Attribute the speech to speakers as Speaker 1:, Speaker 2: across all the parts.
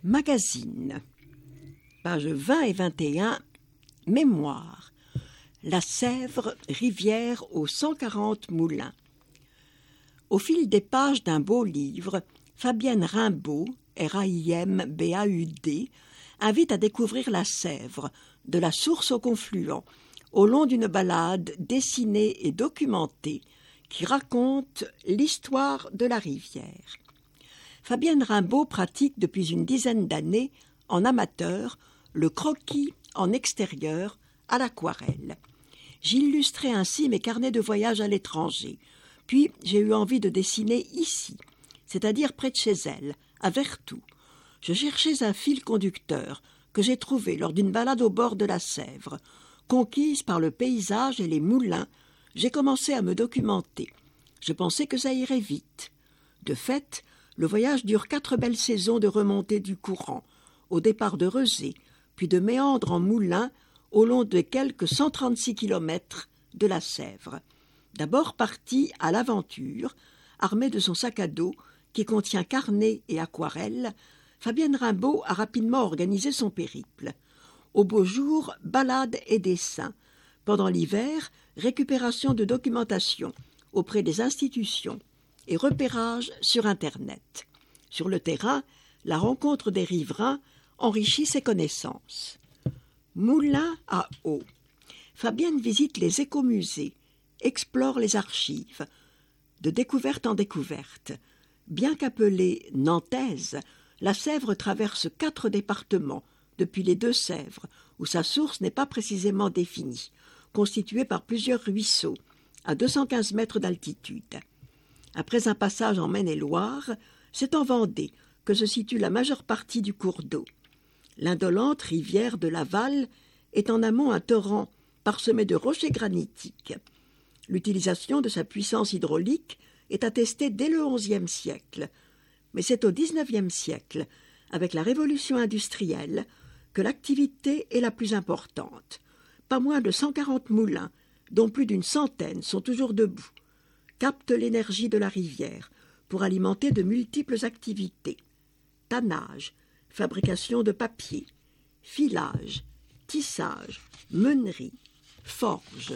Speaker 1: Magazine. Pages 20 et 21. Mémoire. La Sèvre, rivière aux 140 moulins. Au fil des pages d'un beau livre, Fabienne Rimbaud, R-A-I-M-B-A-U-D, invite à découvrir la Sèvre, de la source au confluent, au long d'une balade dessinée et documentée qui raconte l'histoire de la rivière. Fabienne Rimbaud pratique depuis une dizaine d'années, en amateur, le croquis en extérieur à l'aquarelle. J'illustrais ainsi mes carnets de voyage à l'étranger. Puis j'ai eu envie de dessiner ici, c'est-à-dire près de chez elle, à Vertou. Je cherchais un fil conducteur que j'ai trouvé lors d'une balade au bord de la Sèvre. Conquise par le paysage et les moulins, j'ai commencé à me documenter. Je pensais que ça irait vite. De fait, le voyage dure 4 belles saisons de remontée du courant, au départ de Rezé, puis de méandres en moulins, au long de quelques 136 kilomètres de la Sèvre. D'abord partie à l'aventure, armée de son sac à dos qui contient carnets et aquarelles, Fabienne Rimbaud a rapidement organisé son périple. Au beau jour, balade et dessin. Pendant l'hiver, récupération de documentation auprès des institutions et repérage sur Internet. Sur le terrain, la rencontre des riverains enrichit ses connaissances. Moulin à eau. Fabienne visite les écomusées, explore les archives, de découverte en découverte. Bien qu'appelée nantaise, la Sèvre traverse 4 départements, depuis les Deux-Sèvres, où sa source n'est pas précisément définie, constituée par plusieurs ruisseaux, à 215 mètres d'altitude. Après un passage en Maine-et-Loire, c'est en Vendée que se situe la majeure partie du cours d'eau. L'indolente rivière de Laval est en amont un torrent parsemé de rochers granitiques. L'utilisation de sa puissance hydraulique est attestée dès le XIe siècle. Mais c'est au XIXe siècle, avec la révolution industrielle, que l'activité est la plus importante. Pas moins de 140 moulins, dont plus d'une centaine sont toujours debout, captent l'énergie de la rivière pour alimenter de multiples activités. Tannage, fabrication de papier, filage, tissage, meunerie, forge.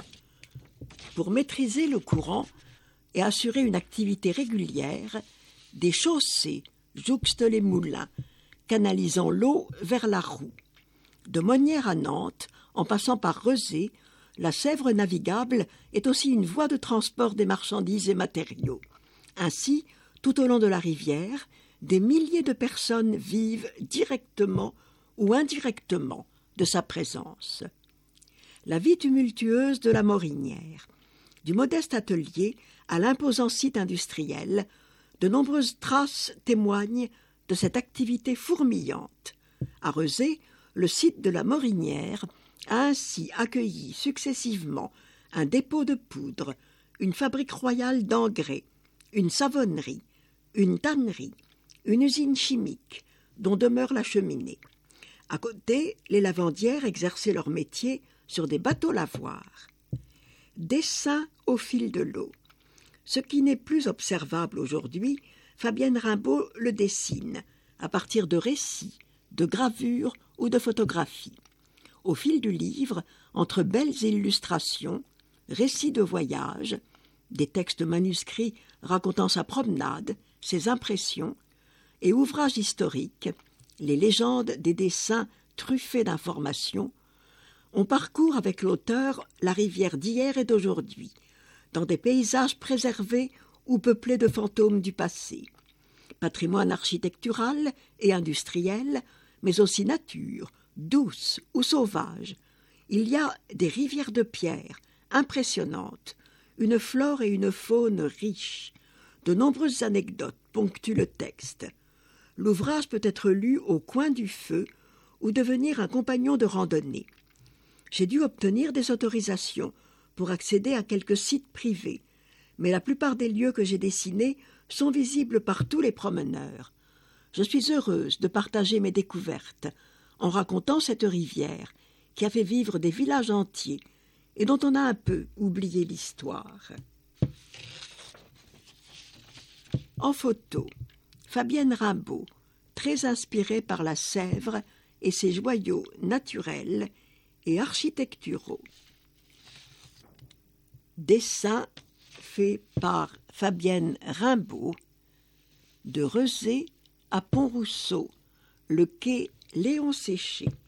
Speaker 1: Pour maîtriser le courant et assurer une activité régulière, des chaussées jouxtent les moulins, canalisant l'eau vers la roue. De Monnières à Nantes, en passant par Rezé, la Sèvre navigable est aussi une voie de transport des marchandises et matériaux. Ainsi, tout au long de la rivière, des milliers de personnes vivent directement ou indirectement de sa présence. La vie tumultueuse de la Morinière. Du modeste atelier à l'imposant site industriel, de nombreuses traces témoignent de cette activité fourmillante. À Rezé, le site de la Morinière a ainsi accueilli successivement un dépôt de poudre, une fabrique royale d'engrais, une savonnerie, une tannerie, une usine chimique dont demeure la cheminée. À côté, les lavandières exerçaient leur métier sur des bateaux lavoirs. Dessin au fil de l'eau. Ce qui n'est plus observable aujourd'hui, Fabienne Rimbaud le dessine, à partir de récits, de gravures ou de photographies. Au fil du livre, entre belles illustrations, récits de voyage, des textes manuscrits racontant sa promenade, ses impressions, et ouvrages historiques, les légendes des dessins truffés d'informations, on parcourt avec l'auteur la rivière d'hier et d'aujourd'hui, dans des paysages préservés ou peuplés de fantômes du passé. Patrimoine architectural et industriel, mais aussi nature, douce ou sauvage. Il y a des rivières de pierre, impressionnantes, une flore et une faune riches. De nombreuses anecdotes ponctuent le texte. L'ouvrage peut être lu au coin du feu ou devenir un compagnon de randonnée. J'ai dû obtenir des autorisations pour accéder à quelques sites privés, mais la plupart des lieux que j'ai dessinés sont visibles par tous les promeneurs. Je suis heureuse de partager mes découvertes en racontant cette rivière qui a fait vivre des villages entiers et dont on a un peu oublié l'histoire. En photo, Fabienne Rimbaud, très inspiré par la Sèvre et ses joyaux naturels et architecturaux. Dessin fait par Fabienne Rimbaud, de Rezé à Pont-Rousseau, le quai Léon Séché.